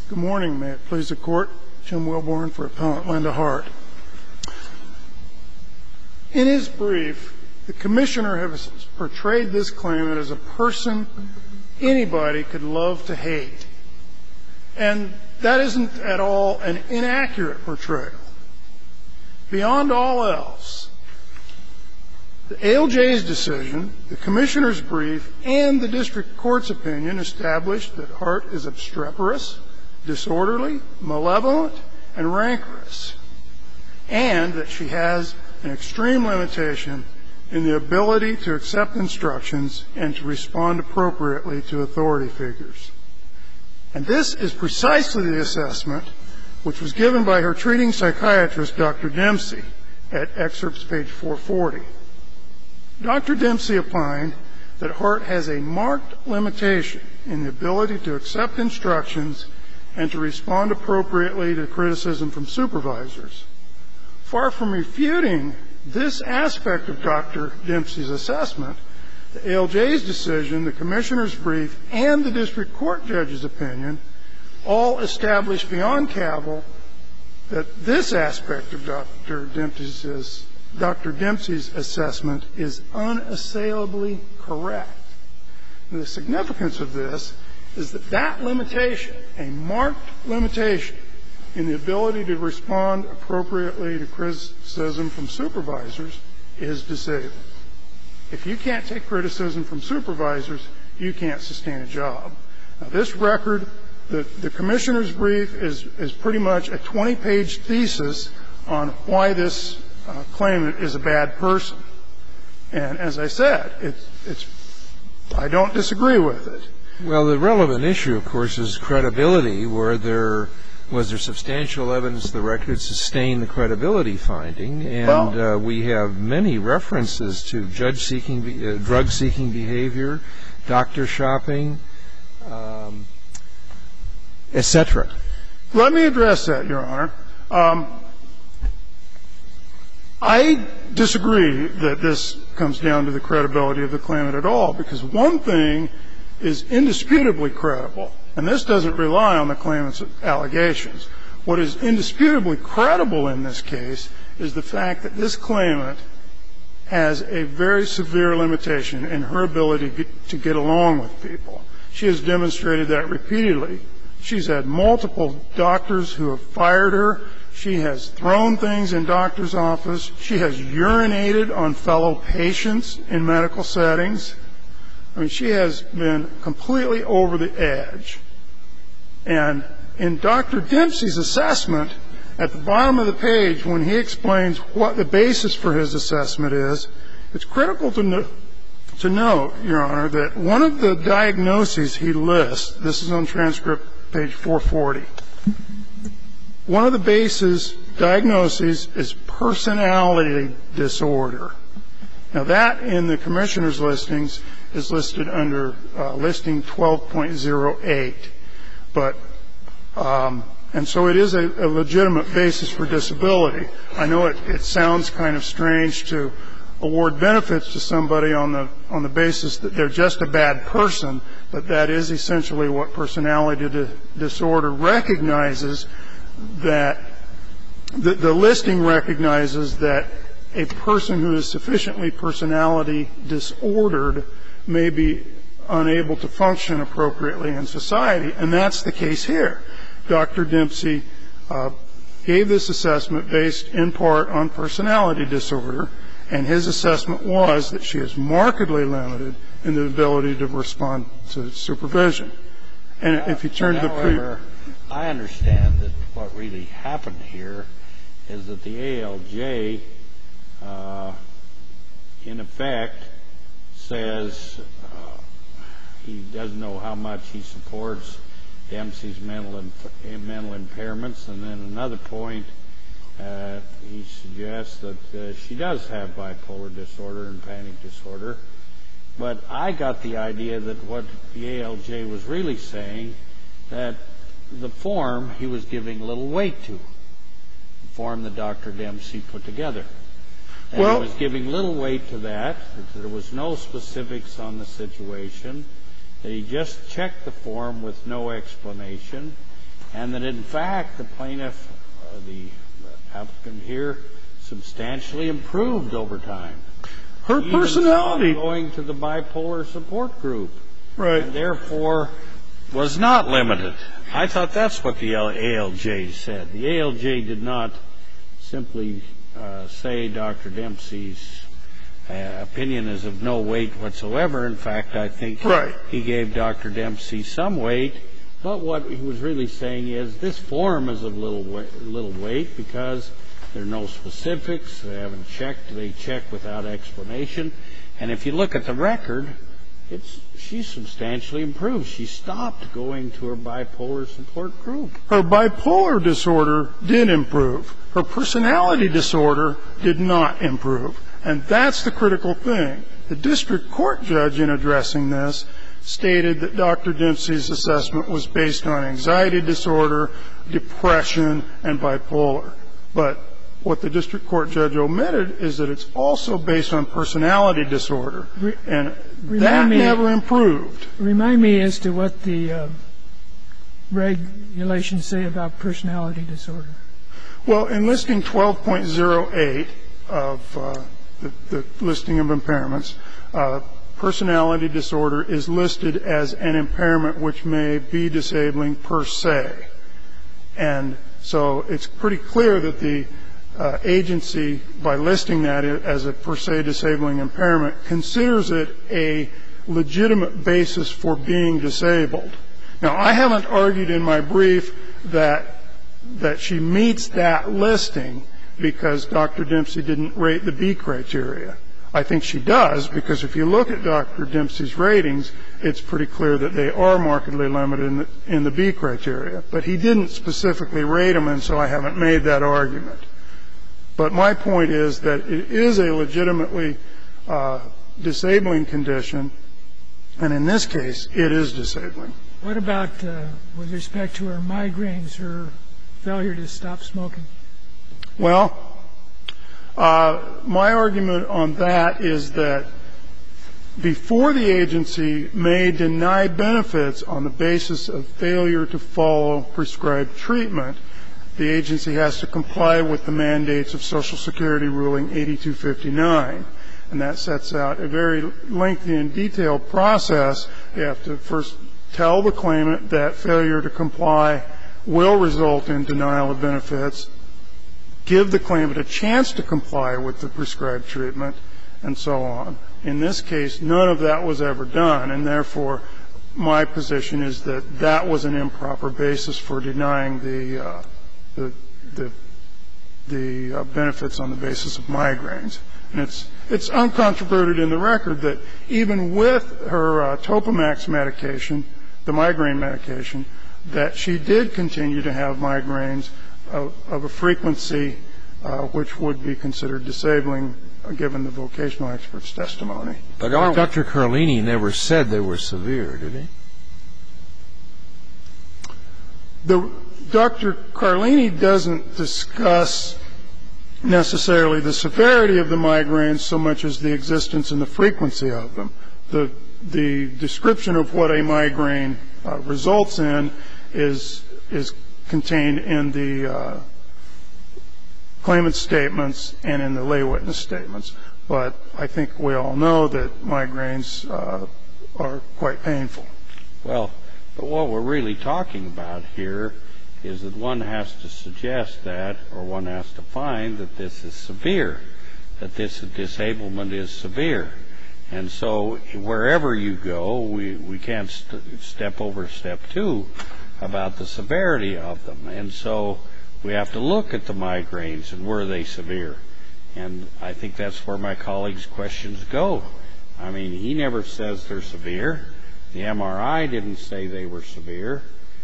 Good morning. May it please the Court. Jim Wilborn for Appellant Linda Hart. In his brief, the Commissioner has portrayed this claimant as a person anybody could love to hate. And that isn't at all an inaccurate portrayal. Beyond all else, the ALJ's decision, the Commissioner's brief, and the District Court's opinion established that Hart is obstreperous, disorderly, malevolent, and rancorous, and that she has an extreme limitation in the ability to accept instructions and to respond appropriately to authority figures. And this is precisely the assessment which was given by her treating psychiatrist, Dr. Dempsey, at excerpts page 440. Dr. Dempsey opined that Hart has a marked limitation in the ability to accept instructions and to respond appropriately to criticism from supervisors. Far from refuting this aspect of Dr. Dempsey's assessment, the ALJ's decision, the Commissioner's brief, and the District Court judge's opinion all established beyond cavil that this aspect of Dr. Dempsey's assessment is unassailably correct. And the significance of this is that that limitation, a marked limitation in the ability to respond appropriately to criticism from supervisors, is disabled. If you can't take criticism from supervisors, you can't sustain a job. Now, this record, the Commissioner's brief is pretty much a 20-page thesis on why this claimant is a bad person. And as I said, I don't disagree with it. Well, the relevant issue, of course, is credibility, where there was substantial evidence the record sustained the credibility finding, and we have many references to drug-seeking behavior, doctor shopping, et cetera. Let me address that, Your Honor. I disagree that this comes down to the credibility of the claimant at all, because one thing is indisputably credible, and this doesn't rely on the claimant's allegations. What is indisputably credible in this case is the fact that this claimant has a very severe limitation in her ability to get along with people. She has demonstrated that repeatedly. She's had multiple doctors who have fired her. She has thrown things in doctor's office. She has urinated on fellow patients in medical settings. I mean, she has been completely over the edge. And in Dr. Dempsey's assessment, at the bottom of the page, when he explains what the basis for his assessment is, it's critical to note, Your Honor, that one of the diagnoses he lists, this is on transcript page 440, one of the diagnoses is personality disorder. Now, that in the Commissioner's listings is listed under listing 12.08. And so it is a legitimate basis for disability. I know it sounds kind of strange to award benefits to somebody on the basis that they're just a bad person, but that is essentially what personality disorder recognizes, that the listing recognizes that a person who is sufficiently personality disordered may be unable to function appropriately in society, and that's the case here. Dr. Dempsey gave this assessment based in part on personality disorder, and his assessment was that she is markedly limited in the ability to respond to supervision. And if you turn to the However, I understand that what really happened here is that the ALJ, in effect, says he doesn't know how much he supports Dempsey's mental impairments, and then another point, he suggests that she does have bipolar disorder and panic disorder. But I got the idea that what the ALJ was really saying, that the form he was giving little weight to, the form that Dr. Dempsey put together. And he was giving little weight to that there was no specifics on the situation, that he just checked the form with no explanation, and that, in fact, the plaintiff, the applicant here, substantially improved over time. Her personality. Even going to the bipolar support group. Right. And therefore was not limited. I thought that's what the ALJ said. The ALJ did not simply say Dr. Dempsey's opinion is of no weight whatsoever. In fact, I think he gave Dr. Dempsey some weight. But what he was really saying is this form is of little weight because there are no specifics. They haven't checked. They check without explanation. And if you look at the record, she's substantially improved. She stopped going to her bipolar support group. Her bipolar disorder did improve. Her personality disorder did not improve. And that's the critical thing. The district court judge, in addressing this, stated that Dr. Dempsey's assessment was based on anxiety disorder, depression, and bipolar. But what the district court judge omitted is that it's also based on personality disorder. And that never improved. Remind me as to what the regulations say about personality disorder. Well, in listing 12.08 of the listing of impairments, personality disorder is listed as an impairment which may be disabling per se. And so it's pretty clear that the agency, by listing that as a per se disabling impairment, considers it a legitimate basis for being disabled. Now, I haven't argued in my brief that she meets that listing because Dr. Dempsey didn't rate the B criteria. I think she does, because if you look at Dr. Dempsey's ratings, it's pretty clear that they are markedly limited in the B criteria. But he didn't specifically rate them, and so I haven't made that argument. But my point is that it is a legitimately disabling condition, and in this case, it is disabling. What about with respect to her migraines, her failure to stop smoking? Well, my argument on that is that before the agency may deny benefits on the basis of failure to follow prescribed treatment, the agency has to comply with the mandates of Social Security ruling 8259. And that sets out a very lengthy and detailed process. You have to first tell the claimant that failure to comply will result in denial of benefits, give the claimant a chance to comply with the prescribed treatment, and so on. In this case, none of that was ever done, and therefore my position is that that was an improper basis for denying the benefits on the basis of migraines. And it's uncontroverted in the record that even with her Topamax medication, the migraine medication, that she did continue to have migraines of a frequency which would be considered disabling given the vocational expert's testimony. But Dr. Carlini never said they were severe, did he? Dr. Carlini doesn't discuss necessarily the severity of the migraines so much as the existence and the frequency of them. The description of what a migraine results in is contained in the claimant's statements and in the lay witness statements. But I think we all know that migraines are quite painful. Well, but what we're really talking about here is that one has to suggest that, or one has to find that this is severe, that this disablement is severe. And so wherever you go, we can't step over step 2 about the severity of them. And so we have to look at the migraines and were they severe. And I think that's where my colleague's questions go. I mean, he never says they're severe. The MRI didn't say they were severe.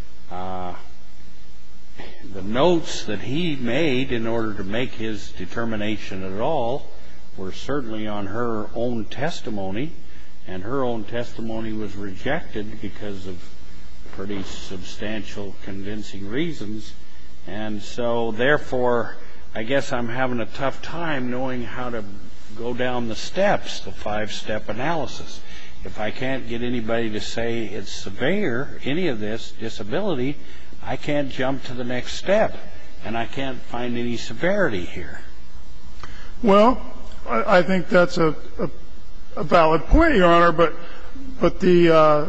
The notes that he made in order to make his determination at all were certainly on her own testimony, and her own testimony was rejected because of pretty substantial convincing reasons. And so, therefore, I guess I'm having a tough time knowing how to go down the steps, the 5-step analysis. If I can't get anybody to say it's severe, any of this disability, I can't jump to the next step, and I can't find any severity here. Well, I think that's a valid point, Your Honor, but the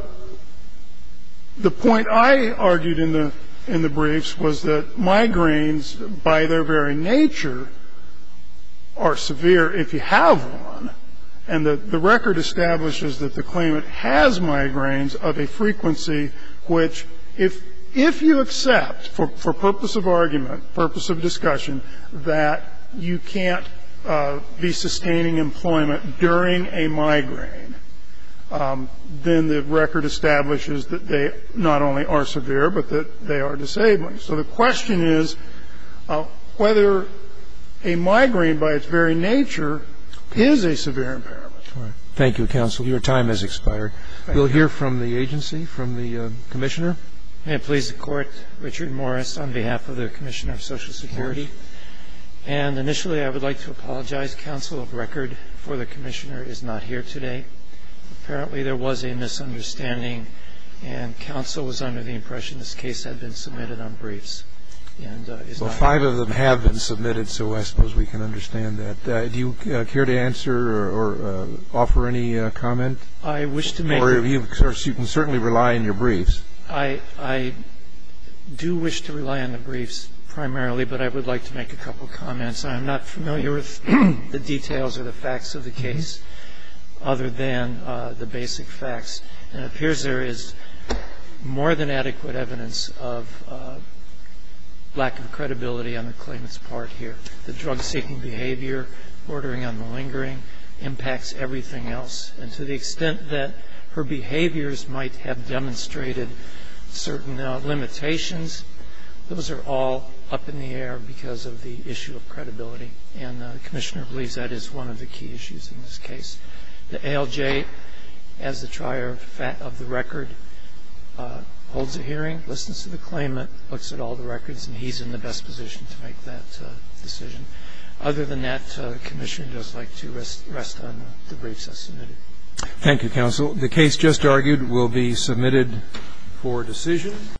point I argued in the briefs was that migraines, by their very nature, are severe if you have one, and the record establishes that the claimant has migraines of a frequency which, if you accept, for purpose of argument, purpose of discussion, that you can't be sustaining employment during a migraine, then the record establishes that they not only are severe, but that they are disabling. So the question is whether a migraine, by its very nature, is a severe impairment. All right. Thank you, counsel. Your time has expired. We'll hear from the agency, from the Commissioner. May it please the Court, Richard Morris on behalf of the Commissioner of Social Security. And initially, I would like to apologize. Counsel of record for the Commissioner is not here today. Apparently, there was a misunderstanding, and counsel was under the impression this case had been submitted on briefs. And well, 5 of them have been submitted, so I suppose we can understand that. Do you care to answer or offer any comment? I wish to make Or you can certainly rely on your briefs. I do wish to rely on the briefs primarily, but I would like to make a couple comments. I am not familiar with the details or the facts of the case other than the basic facts. And it appears there is more than adequate evidence of lack of credibility on the claimant's part here. The drug-seeking behavior, bordering on malingering, impacts everything else. And to the extent that her behaviors might have demonstrated certain limitations, those are all up in the air because of the issue of credibility. And the Commissioner believes that is one of the key issues in this case. The ALJ, as the trier of the record, holds a hearing, listens to the claimant, looks at all the records, and he's in the best position to make that decision. Other than that, the Commissioner does like to rest on the briefs as submitted. Thank you, counsel. The case just argued will be submitted for decision.